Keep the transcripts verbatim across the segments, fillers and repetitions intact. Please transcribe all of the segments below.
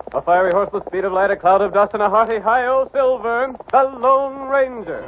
A fiery horse with speed of light, a cloud of dust, and a hearty hi-yo Silver, the Lone Ranger.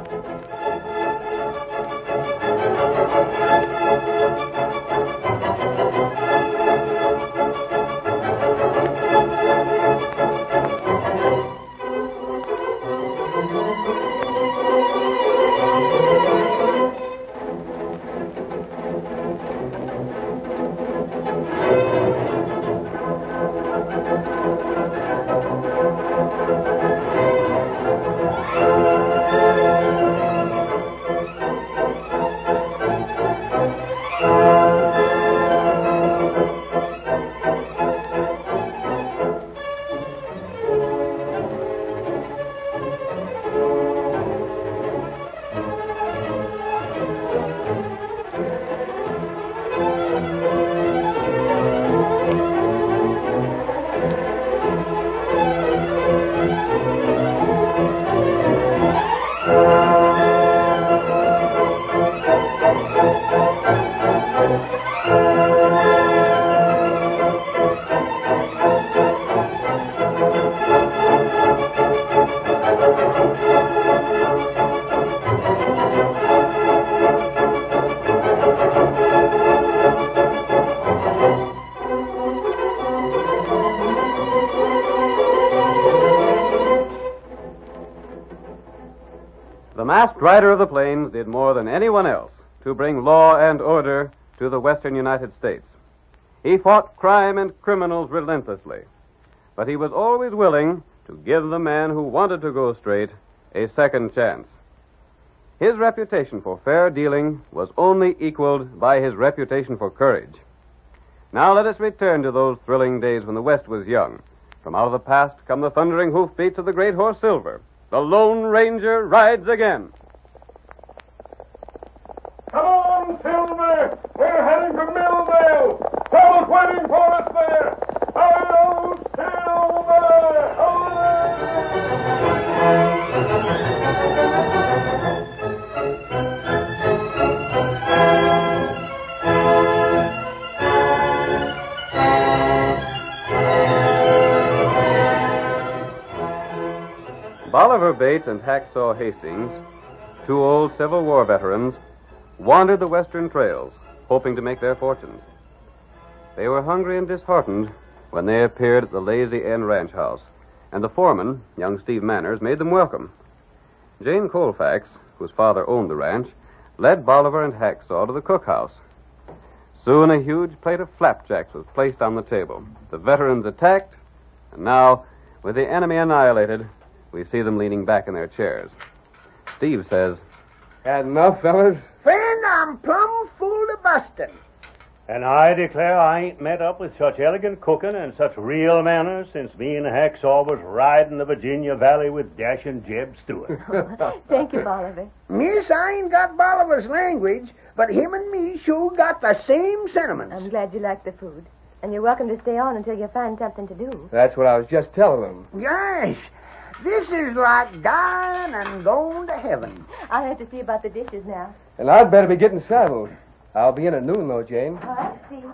The masked rider of the plains did more than anyone else to bring law and order to the western United States. He fought crime and criminals relentlessly, but he was always willing to give the man who wanted to go straight a second chance. His reputation for fair dealing was only equaled by his reputation for courage. Now let us return to those thrilling days when the West was young. From out of the past come the thundering hoofbeats of the great horse Silver. The Lone Ranger rides again. Come on, Silver! We're heading for Millvale! Fellows waiting for us there! Hi-yo, Silver! Bolivar Bates and Hacksaw Hastings, two old Civil War veterans, wandered the western trails, hoping to make their fortunes. They were hungry and disheartened when they appeared at the Lazy N Ranch House, and the foreman, young Steve Manners, made them welcome. Jane Colfax, whose father owned the ranch, led Bolivar and Hacksaw to the cookhouse. Soon a huge plate of flapjacks was placed on the table. The veterans attacked, and now, with the enemy annihilated, we see them leaning back in their chairs. Steve says, "Had enough, fellas?" Friend, I'm plumb full to bustin'. And I declare I ain't met up with such elegant cooking and such real manners since me and Hacksaw was riding the Virginia Valley with dashing Jeb Stewart. Thank you, Bolivar. Miss, I ain't got Bolivar's language, but him and me sure got the same sentiments. I'm glad you like the food. And you're welcome to stay on until you find something to do. That's what I was just telling them. Gosh, this is like dying and going to heaven. I'll have to see about the dishes now. And I'd better be getting saddled. I'll be in at noon, though, Jane. All right, Steve.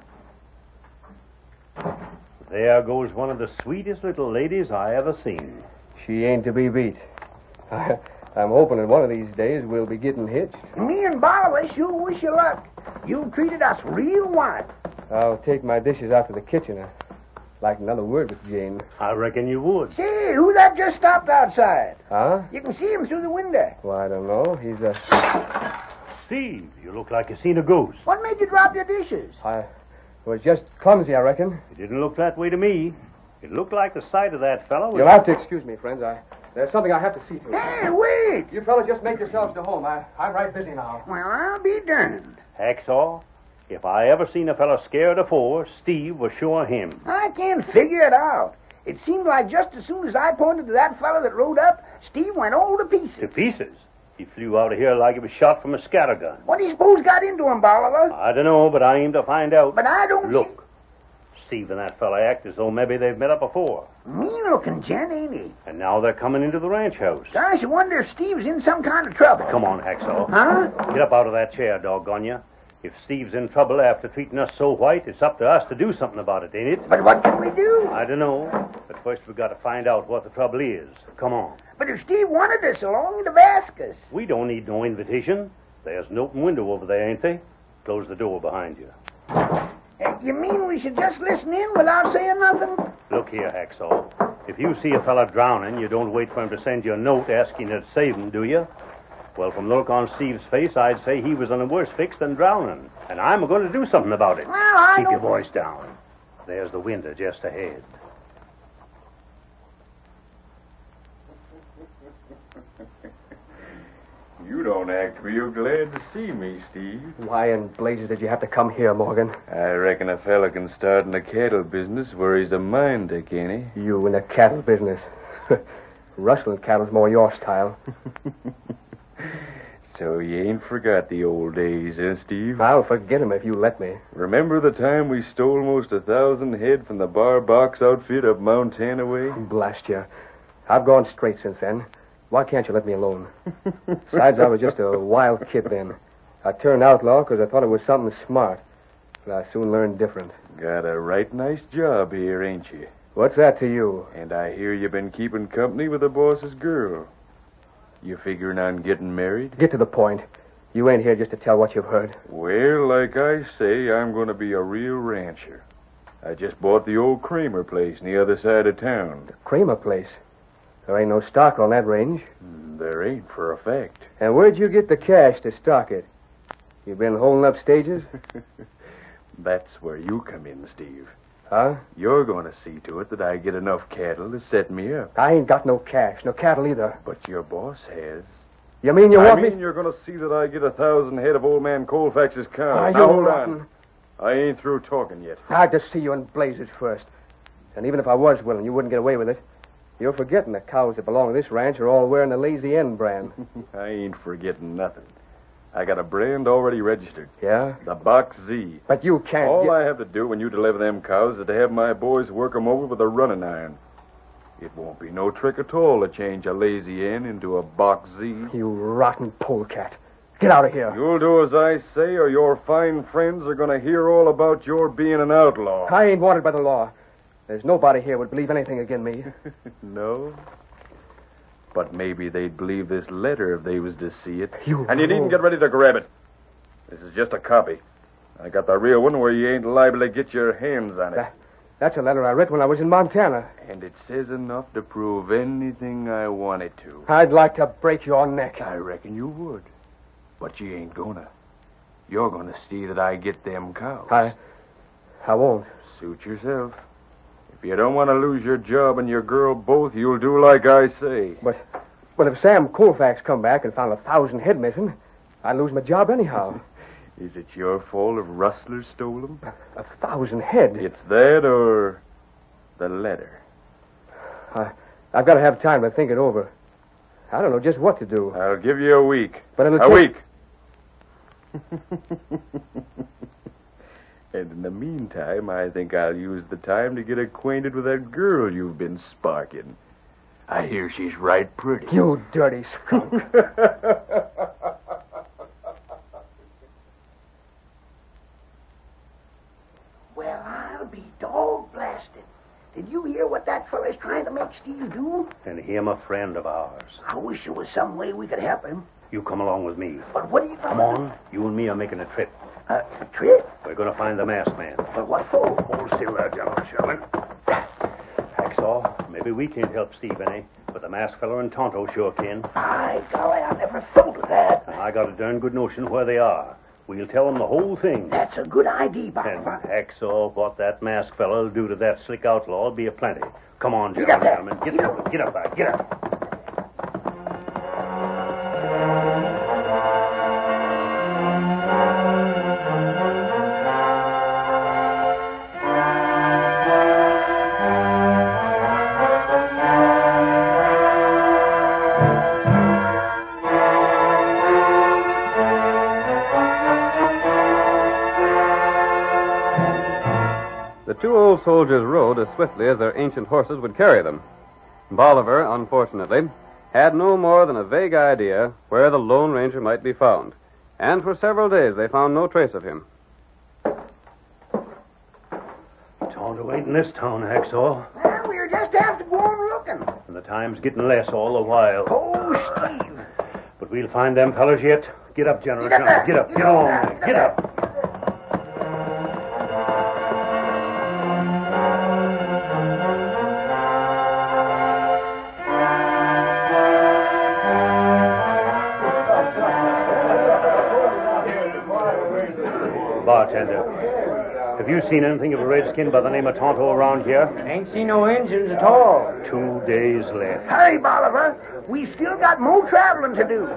There goes one of the sweetest little ladies I ever seen. She ain't to be beat. I, I'm hoping that one of these days we'll be getting hitched. Me and Bolivar sure wish you luck. You've treated us real white. I'll take my dishes out to the kitchen. I'd like another word with Jane. I reckon you would. Say, who that just stopped outside? Huh? You can see him through the window. Well, I don't know. He's a... Steve, you look like you seen a ghost. What made you drop your dishes? I was just clumsy, I reckon. It didn't look that way to me. It looked like the sight of that fellow was... You'll have to excuse me, friends. I There's something I have to see to. Hey, wait! You fellas just make yourselves to home. I, I'm right busy now. Well, I'll be darned. Hacksaw, if I ever seen a fellow scared afore, Steve was sure him. I can't figure it out. It seemed like just as soon as I pointed to that fellow that rode up, Steve went all to pieces. To pieces? He flew out of here like he was shot from a scattergun. What do you suppose got into him, Bolivar? I don't know, but I aim to find out. But I don't... Look. Steve and that fellow act as though maybe they've met up before. Mean-looking gent, ain't he? And now they're coming into the ranch house. Gosh, I wonder if Steve's in some kind of trouble. Come on, Hacksaw. Huh? Get up out of that chair, doggone you. If Steve's in trouble after treating us so white, it's up to us to do something about it, ain't it? But what can we do? I don't know. But First, we've got to find out what the trouble is. Come on. But if Steve wanted us along, he'd have asked us. We don't need no invitation. There's an open window over there, ain't there? Close the door behind you. Uh, you mean we should just listen in without saying nothing? Look here, Hacksaw. If you see a fella drowning, you don't wait for him to send you a note asking you to save him, do you? Well, from the look on Steve's face, I'd say he was in a worse fix than drowning. And I'm going to do something about it. Well, I Keep don't... your voice down. There's the window just ahead. You don't act real glad to see me, Steve. Why in blazes did you have to come here, Morgan? I reckon a fella can start in the cattle business where he's a mind to, can he? You in the cattle business. Rustling cattle's more your style. So you ain't forgot the old days, eh, Steve? I'll forget 'em if you let me. Remember the time we stole most a thousand head from the bar box outfit up Montana way? Blast you. I've gone straight since then. Why can't you let me alone? Besides, I was just a wild kid then. I turned outlaw because I thought it was something smart. But I soon learned different. Got a right nice job here, ain't you? What's that to you? And I hear you've been keeping company with the boss's girl. You figuring on getting married? Get to the point. You ain't here just to tell what you've heard. Well, like I say, I'm going to be a real rancher. I just bought the old Kramer place on the other side of town. The Kramer place? There ain't no stock on that range. There ain't, for a fact. And where'd you get the cash to stock it? You been holding up stages? That's where you come in, Steve. Huh? You're going to see to it that I get enough cattle to set me up. I ain't got no cash, no cattle either. But your boss has. You mean you I want mean me... you're going to see that I get a thousand head of old man Colfax's cow. Ah, now, you're hold rotten. on. I ain't through talking yet. I'd just see you in blazes first. And even if I was willing, you wouldn't get away with it. You're forgetting the cows that belong to this ranch are all wearing the Lazy N brand. I ain't forgetting nothing. I got a brand already registered. Yeah? The Box Z. But you can't... All get... I have to do when you deliver them cows is to have my boys work 'em over with a running iron. It won't be no trick at all to change a Lazy N into a Box Z. You rotten polecat. Get out of here. You'll do as I say, or your fine friends are going to hear all about your being an outlaw. I ain't wanted by the law. There's nobody here would believe anything against me. No? But maybe they'd believe this letter if they was to see it. You and you know. needn't get ready to grab it. This is just a copy. I got the real one where you ain't liable to get your hands on it. That, that's a letter I read when I was in Montana. And it says enough to prove anything I want it to. I'd like to break your neck. I reckon you would. But you ain't gonna. You're gonna see that I get them cows. I... I won't. Suit yourself. If you don't want to lose your job and your girl both, you'll do like I say. But... But if Sam Colfax come back and found a thousand head missing, I'd lose my job anyhow. Is it your fault if rustlers stole them? A thousand head? It's that or the letter. I, I've got to have time to think it over. I don't know just what to do. I'll give you a week. But it'll a take... week. And in the meantime, I think I'll use the time to get acquainted with that girl you've been sparking. I hear she's right pretty. You dirty skunk. Well, I'll be dog blasted. Did you hear what that fella's trying to make Steve do? And him a friend of ours. I wish there was some way we could help him. You come along with me. But what are you... Come on. You and me are making a trip. Uh, a trip? We're going to find the masked man. But what for? Hold still there, General Sherman. Hacksaw, maybe we can't help Steve any, but the masked fellow and Tonto sure can. By golly, I never thought of that. And I got a darn good notion where they are. We'll tell them the whole thing. That's a good idea, And Bolivar. Hacksaw, what that masked fellow'll do to that slick outlaw will be a plenty. Come on, Get General up there. Sherman. Get, Get up. get up there. Get up. The two old soldiers rode as swiftly as their ancient horses would carry them. Bolivar, unfortunately, had no more than a vague idea where the Lone Ranger might be found, and for several days they found no trace of him. Tonto ain't in this town, Hacksaw. Well, Then we'll just have to go on looking. And the time's getting less all the while. Oh, Steve. But we'll find them fellows yet. Get up, General. Get up there. Get up. Get Get up on. there. Get up. Bartender, have you seen anything of a redskin by the name of Tonto around here? Ain't seen no engines at all. Two days left. Hurry, Bolivar. We've still got more traveling to do.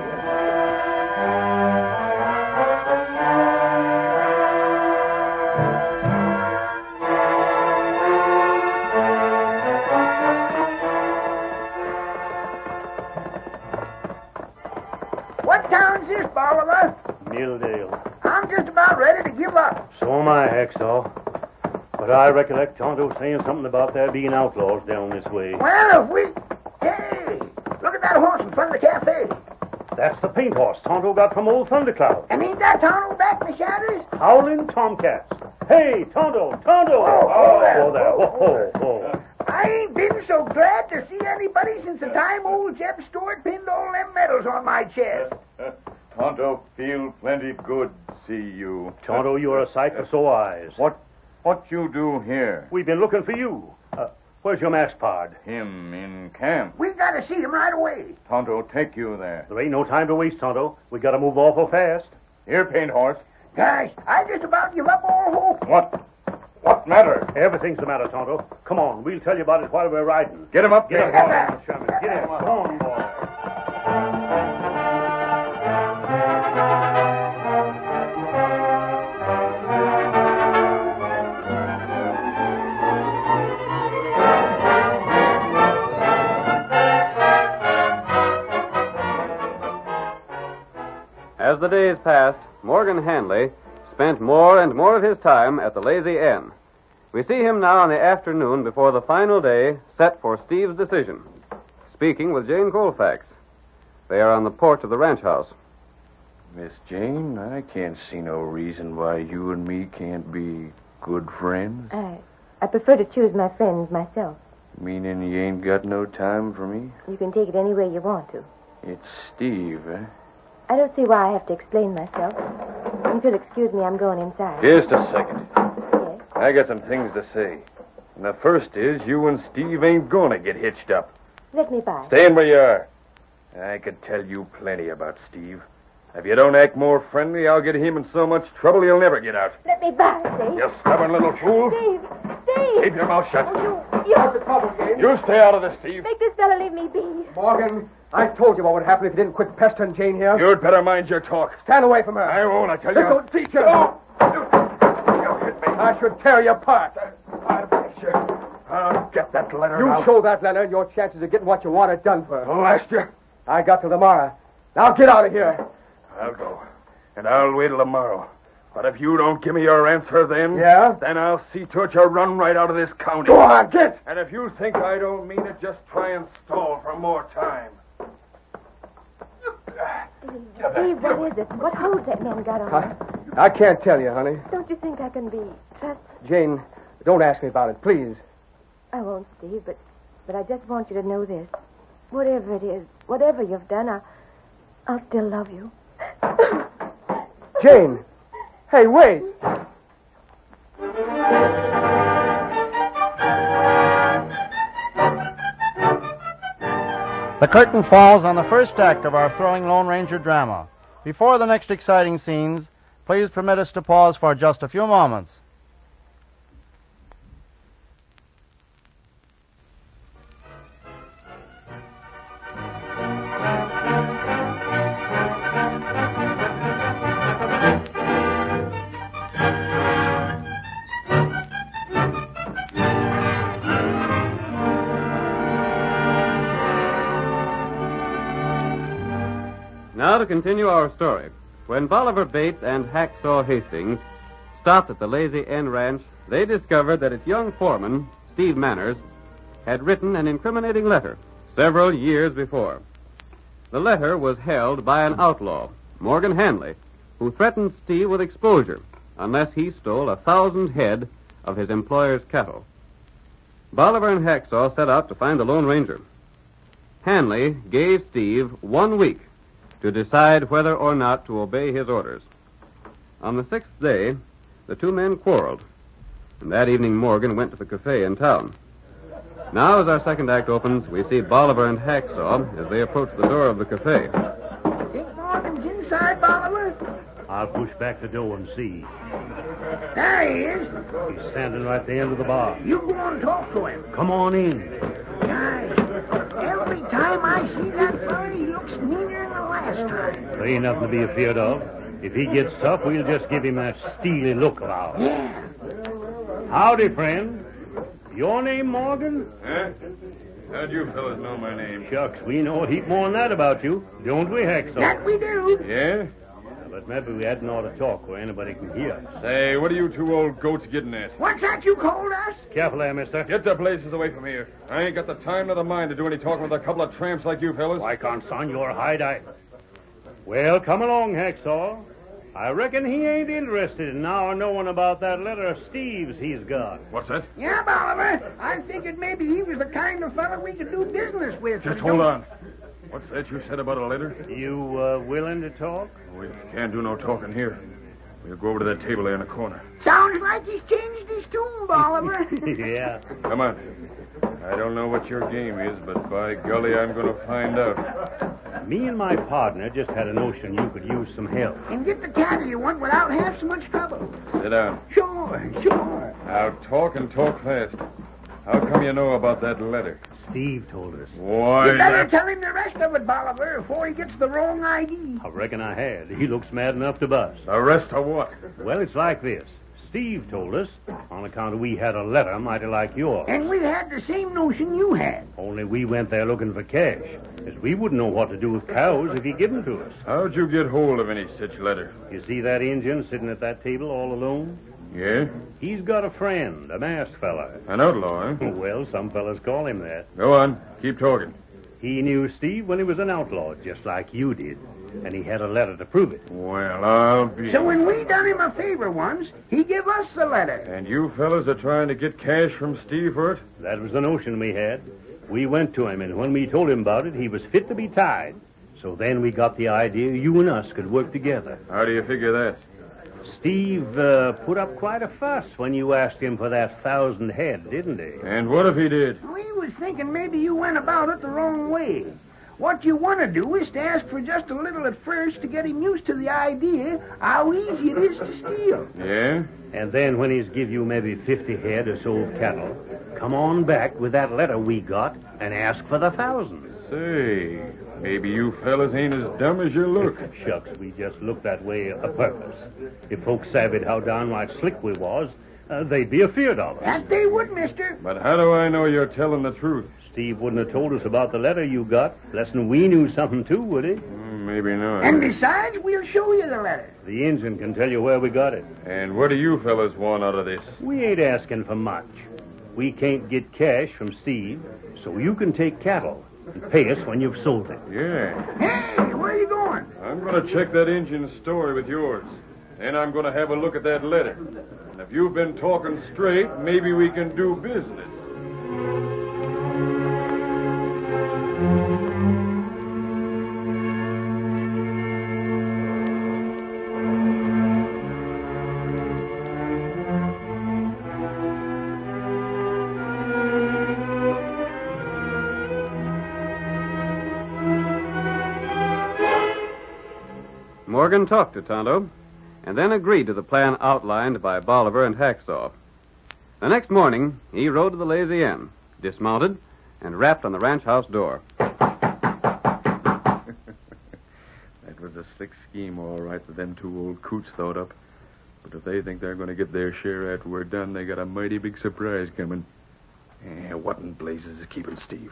What town's this, Bolivar? Milldale. I'm just about ready to give up. So am I, Hacksaw. But I recollect Tonto saying something about there being outlaws down this way. Well, if we... Hey, look at that horse in front of the cafe. That's the paint horse Tonto got from old Thundercloud. And ain't that Tonto back in the shadows? Howling Tomcats. Hey, Tonto, Tonto! Oh, oh, there. oh there. Oh, oh, oh. I ain't been so glad to see anybody since the time old Jeb Stewart pinned all them medals on my chest. Tonto, feel plenty good see you. Tonto, you're a sight for sore eyes. What what you do here? We've been looking for you. Uh, where's your masked pard? Him in camp. We gotta see him right away. Tonto, take you there. There ain't no time to waste, Tonto. We gotta move awful fast. Here, paint horse. Gosh, I just about give up all hope. What? What matter? Everything's the matter, Tonto. Come on, we'll tell you about it while we're riding. Get him up. Get there. him, boy, Sherman. Get him. Come on, boy. As the days passed, Morgan Hanley spent more and more of his time at the Lazy N. We see him now in the afternoon before the final day set for Steve's decision, speaking with Jane Colfax. They are on the porch of the ranch house. Miss Jane, I can't see no reason why you and me can't be good friends. I, I prefer to choose my friends myself. Meaning you ain't got no time for me? You can take it any way you want to. It's Steve, eh? I don't see why I have to explain myself. If you'll excuse me, I'm going inside. Just a second. Yes? I got some things to say. And the first is you and Steve ain't gonna get hitched up. Let me by. Staying where you are. I could tell you plenty about Steve. If you don't act more friendly, I'll get him in so much trouble he'll never get out. Let me by, Steve. You stubborn little fool. Steve! Steve! Keep your mouth shut. Oh, you... you... What's the trouble, Jane? You stay out of this, Steve. Make this fella leave me be. Morgan, I told you what would happen if you didn't quit pestering Jane here. You'd better mind your talk. Stand away from her. I won't, I tell you. This will teach you. Oh. You hit me. I should tear you apart. I'll get you. I'll get that letter You now. show that letter, and your chances of getting what you want are done for. Last you. I got till tomorrow. Now get out of here. I'll go. And I'll wait till tomorrow. But if you don't give me your answer then... Yeah? Then I'll see to it you run right out of this county. Go on, get! And if you think I don't mean it, just try and stall for more time. Steve, what is it? What holds that man got on him? I, I can't tell you, honey. Don't you think I can be trusted? Jane, don't ask me about it, please. I won't, Steve, but, but I just want you to know this. Whatever it is, whatever you've done, I, I'll still love you. Jane! Hey, wait! The curtain falls on the first act of our thrilling Lone Ranger drama. Before the next exciting scenes, please permit us to pause for just a few moments. Now to continue our story. When Bolivar Bates and Hacksaw Hastings stopped at the Lazy N Ranch, they discovered that its young foreman, Steve Manners, had written an incriminating letter several years before. The letter was held by an outlaw, Morgan Hanley, who threatened Steve with exposure unless he stole a thousand head of his employer's cattle. Bolivar and Hacksaw set out to find the Lone Ranger. Hanley gave Steve one week to decide whether or not to obey his orders. On the sixth day, the two men quarreled, and that evening Morgan went to the cafe in town. Now, as our second act opens, we see Bolivar and Hacksaw as they approach the door of the cafe. Think Morgan's inside, Bolivar? I'll push back the door and see. There he is. He's standing right at the end of the bar. You go and talk to him. Come on in. Guys, every time I see that fella, he looks meaner than the last time. There ain't nothing to be afeard of. If he gets tough, we'll just give him that steely look of ours. Yeah. Howdy, friend. Your name Morgan? Huh? How'd you fellas know my name? Shucks, we know a heap more than that about you. Don't we, Hacksaw? That we do. Yeah? But maybe we hadn't ought to talk where anybody can hear us. Say, what are you two old goats getting at? What's that you called us? Careful there, mister. Get the blazes away from here. I ain't got the time nor the mind to do any talking with a couple of tramps like you fellas. Why can't son your hide I... Well, come along, Hacksaw. I reckon he ain't interested in now knowing about that letter of Steve's he's got. What's that? Yeah, Bolivar. I figured maybe he was the kind of fella we could do business with. Just hold on. What's that you said about a letter? You uh, willing to talk? We can't do no talking here. We'll go over to that table there in the corner. Sounds like he's changed his tune, Bolivar. Yeah. Come on. I don't know what your game is, but by golly, I'm going to find out. Me and my partner just had a notion you could use some help. And get the cattle you want without half so much trouble. Sit down. Sure, sure. Now talk and talk fast. How come you know about that letter? Steve told us. Why? You better that... tell him the rest of it, Bolivar, before he gets the wrong I D. I reckon I had. He looks mad enough to bust. The rest of what? Well, it's like this. Steve told us, on account of we had a letter mighty like yours. And we had the same notion you had. Only we went there looking for cash, as we wouldn't know what to do with cows if he give them to us. How'd you get hold of any such letter? You see that Injun sitting at that table all alone? Yeah? He's got a friend, a masked fella. An outlaw, huh? Well, some fellas call him that. Go on. Keep talking. He knew Steve when he was an outlaw, just like you did. And he had a letter to prove it. Well, I'll be... So when we done him a favor once, he give us the letter. And you fellas are trying to get cash from Steve for it? That was the notion we had. We went to him, and when we told him about it, he was fit to be tied. So then we got the idea you and us could work together. How do you figure that? Steve uh, put up quite a fuss when you asked him for that thousand head, didn't he? And what if he did? We was thinking maybe you went about it the wrong way. What you want to do is to ask for just a little at first to get him used to the idea how easy it is to steal. Yeah? And then when he's give you maybe fifty head or so of cattle, come on back with that letter we got and ask for the thousand. Say, maybe you fellas ain't as dumb as you look. Shucks, we just looked that way a purpose. If folks savvied how downright slick we was, uh, they'd be afeard of us. That they would, mister. But how do I know you're telling the truth? Steve wouldn't have told us about the letter you got, less'n we knew something too, would he? Mm, maybe not. And besides, we'll show you the letter. The Injun can tell you where we got it. And what do you fellas want out of this? We ain't asking for much. We can't get cash from Steve, so you can take cattle and pay us when you've sold it. Yeah. Hey, where are you going? I'm going to check that Injun's story with yours. Then I'm going to have a look at that letter. And if you've been talking straight, maybe we can do business. Morgan talked to Tonto, and then agreed to the plan outlined by Bolivar and Hacksaw. The next morning, he rode to the Lazy Inn, dismounted, and rapped on the ranch house door. That was a slick scheme, all right, that them two old coots thought up. But if they think they're going to get their share after we're done, they got a mighty big surprise coming. Eh, what in blazes is keeping Steve?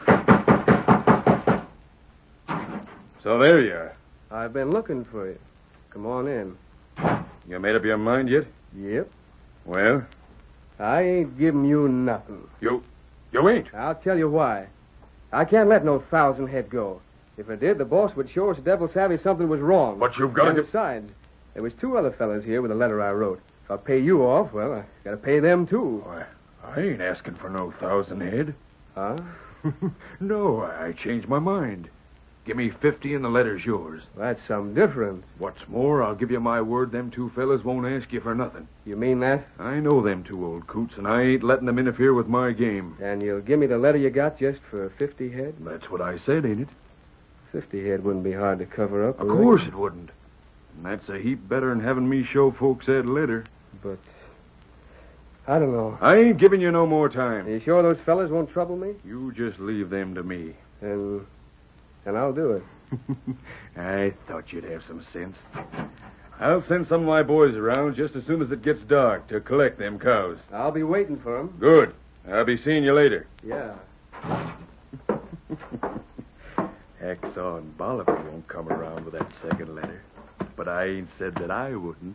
So there you are. I've been looking for you. Come on in. You made up your mind yet? Yep. Well? I ain't giving you nothing. You... you ain't? I'll tell you why. I can't let no thousand head go. If I did, the boss would show us devil savvy something was wrong. But you've got to and get... besides, there was two other fellas here with a letter I wrote. If I pay you off, well, I got to pay them, too. Why, I ain't asking for no thousand head. Huh? No, I changed my mind. Give me fifty and the letter's yours. That's some different. What's more, I'll give you my word them two fellas won't ask you for nothing. You mean that? I know them two old coots, and I ain't letting them interfere with my game. And you'll give me the letter you got just for fifty head? That's what I said, ain't it? Fifty head wouldn't be hard to cover up. Of would course it? it wouldn't. And that's a heap better than having me show folks that letter. But I don't know. I ain't giving you no more time. Are you sure those fellas won't trouble me? You just leave them to me. And, and I'll do it. I thought you'd have some sense. I'll send some of my boys around just as soon as it gets dark to collect them cows. I'll be waiting for 'em. Good. I'll be seeing you later. Yeah. Hacksaw and Bolivar won't come around with that second letter. But I ain't said that I wouldn't.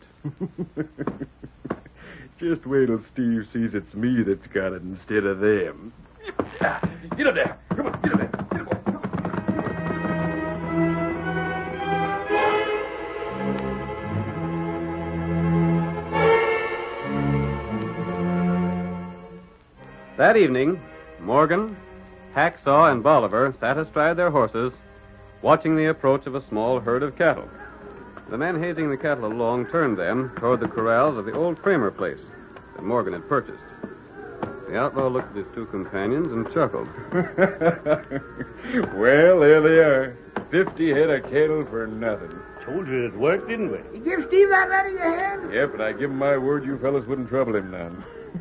Just wait till Steve sees it's me that's got it instead of them. Get up there. Come on, get up there. Get up there. That evening, Morgan, Hacksaw, and Bolivar sat astride their horses, watching the approach of a small herd of cattle. The men hazing the cattle along turned them toward the corrals of the old Kramer place that Morgan had purchased. The outlaw looked at his two companions and chuckled. Well, there they are. Fifty head of cattle for nothing. Told you it worked, didn't we? You give Steve that letter you had? Yep, and I give him my word you fellas wouldn't trouble him none.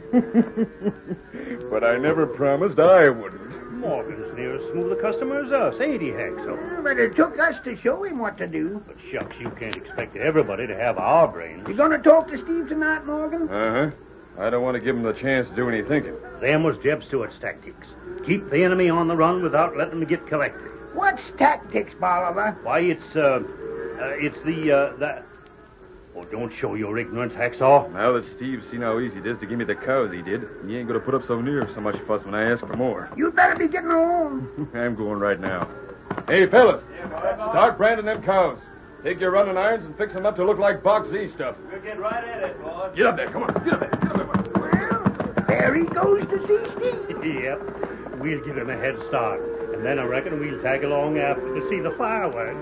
But I never promised I wouldn't. Morgan's near as smooth a customer as us, ain't he, Hacksaw? But it took us to show him what to do. But shucks, you can't expect everybody to have our brains. You gonna talk to Steve tonight, Morgan? Uh-huh. I don't want to give him the chance to do any thinking. Them was Jeb Stewart's tactics. Keep the enemy on the run without letting them get collected. What's tactics, Bolivar? Why, it's, uh, uh it's the, uh, the... Oh, don't show your ignorance, Hacksaw. Now that Steve's seen how easy it is to give me the cows he did, he ain't going to put up so near so much fuss when I ask for more. You'd better be getting along. I'm going right now. Hey, fellas, start branding them cows. Take your running irons and fix them up to look like Box Z stuff. We'll get right at it, boss. Get up there, come on. Get up there, get up there. Well, there he goes to see Steve. Yep. We'll give him a head start. And then I reckon we'll tag along after to see the fireworks.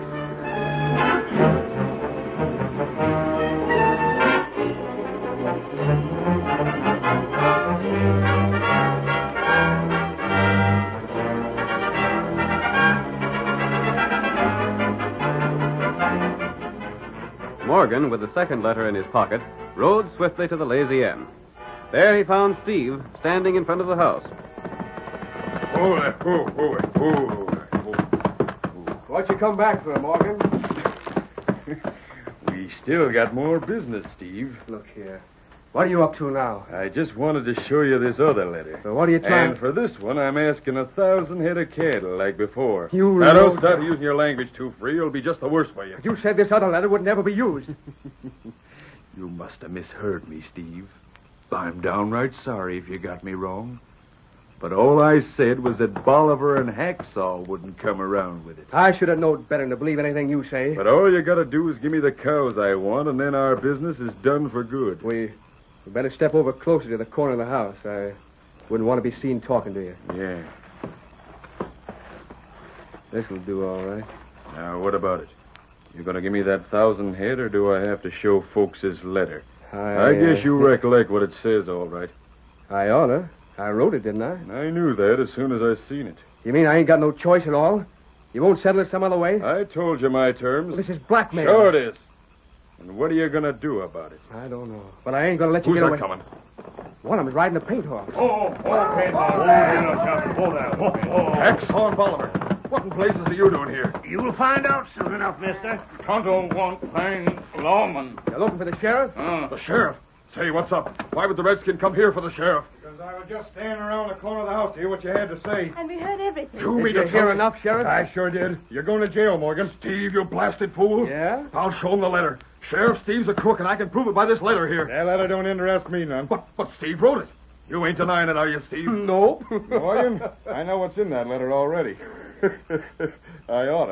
Morgan, with the second letter in his pocket, rode swiftly to the Lazy Inn. There he found Steve standing in front of the house. Oh, oh, oh, oh, oh. What you come back for, Morgan? We still got more business, Steve. Look here. What are you up to now? I just wanted to show you this other letter. So what are you trying... And for this one, I'm asking a thousand head of cattle like before. You Now, don't know- start using your language too free. It'll be just the worse for you. You said this other letter would never be used. You must have misheard me, Steve. I'm downright sorry if you got me wrong. But all I said was that Bolivar and Hacksaw wouldn't come around with it. I should have known better than to believe anything you say. But all you gotta do is give me the cows I want, and then our business is done for good. We, we better step over closer to the corner of the house. I wouldn't want to be seen talking to you. Yeah. This'll do all right. Now, what about it? You gonna give me that thousand head, or do I have to show folks this letter? I, I guess uh, you recollect what it says, all right. I oughta. I wrote it, didn't I? I knew that as soon as I seen it. You mean I ain't got no choice at all? You won't settle it some other way? I told you my terms. Well, this is blackmail. Sure it is. And what are you gonna do about it? I don't know. But I ain't gonna let you Who's get that away. coming? One of them's riding a paint horse. Oh, oh, okay. Hold there. Hold there. Hacksaw and Bolivar. What in blazes are you doing here? You'll find out soon enough, mister. Tonto want plain lawman. You looking for the sheriff? Uh, the sheriff? Say, what's up? Why would the redskin come here for the sheriff? Because I was just standing around the corner of the house to hear what you had to say. And we heard everything. You Did mean you to hear tell me- enough, Sheriff? I sure did. You're going to jail, Morgan. Steve, you blasted fool. Yeah? I'll show him the letter. Sheriff Steve's a crook, and I can prove it by this letter here. That letter don't interest me none. But, but Steve wrote it. You ain't denying it, are you, Steve? Nope. Morgan, I know what's in that letter already. I oughta.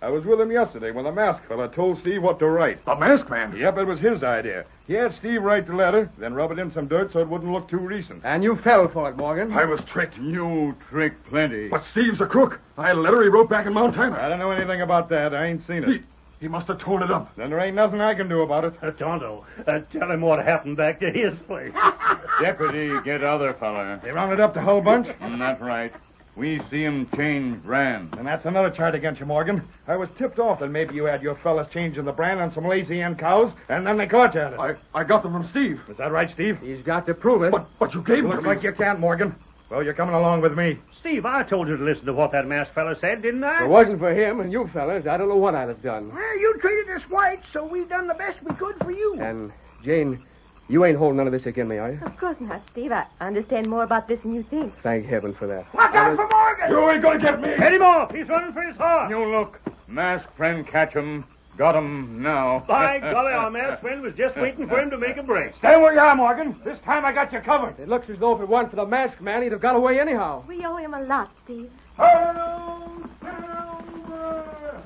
I was with him yesterday when the masked fella told Steve what to write. The masked man? Yep, it was his idea. He had Steve write the letter, then rub it in some dirt so it wouldn't look too recent. And you fell for it, Morgan. I was tricked. You tricked plenty. But Steve's a crook. I had a letter he wrote back in Montana. I don't know anything about that. I ain't seen it. He, he must have torn it up. Then there ain't nothing I can do about it. Uh, Tonto, uh, tell him what happened back to his place. Deputy, get other fella. They rounded up the whole bunch? Not right. We see him change brand. And that's another charge against you, Morgan. I was tipped off that maybe you had your fellas changing the brand on some lazy N cows, and then they caught you at it. I, I got them from Steve. Is that right, Steve? He's got to prove it. But, but you gave them Looks to me. like you can't, Morgan. Well, you're coming along with me. Steve, I told you to listen to what that masked fella said, didn't I? If it wasn't for him and you fellas, I don't know what I'd have done. Well, you treated us white, so we've done the best we could for you. And, Jane, you ain't holding none of this against me, are you? Of course not, Steve. I understand more about this than you think. Thank heaven for that. Watch out for Morgan! You ain't gonna get me. Get him off. He's running for his horse. You look. Masked friend catch him. Got him now. By golly, our masked friend was just waiting for him to make a break. Stay where you are, Morgan. This time I got you covered. It looks as though if it weren't for the masked man, he'd have got away anyhow. We owe him a lot, Steve. Hail, Silver!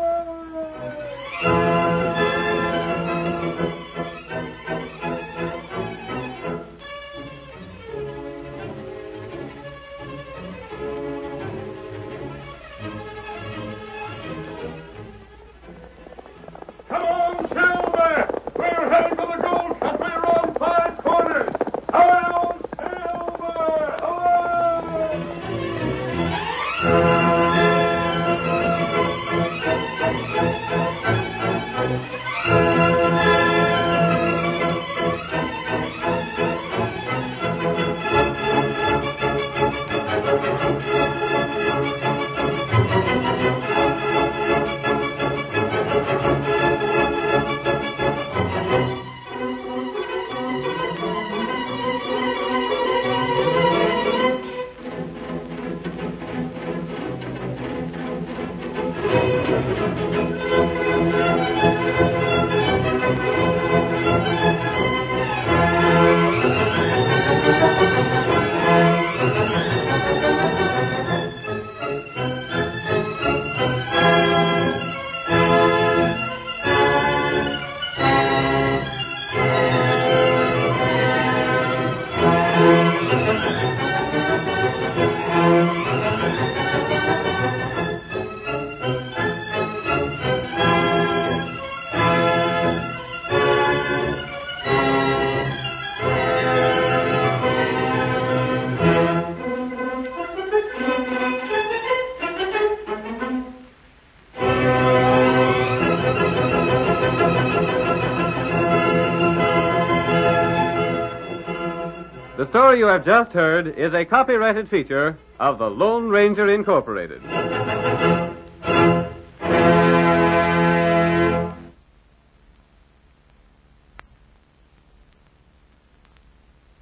Come on, Silver! We're heading to the gold country around five corners. Hail, Silver! Hello! The story you have just heard is a copyrighted feature of the Lone Ranger Incorporated.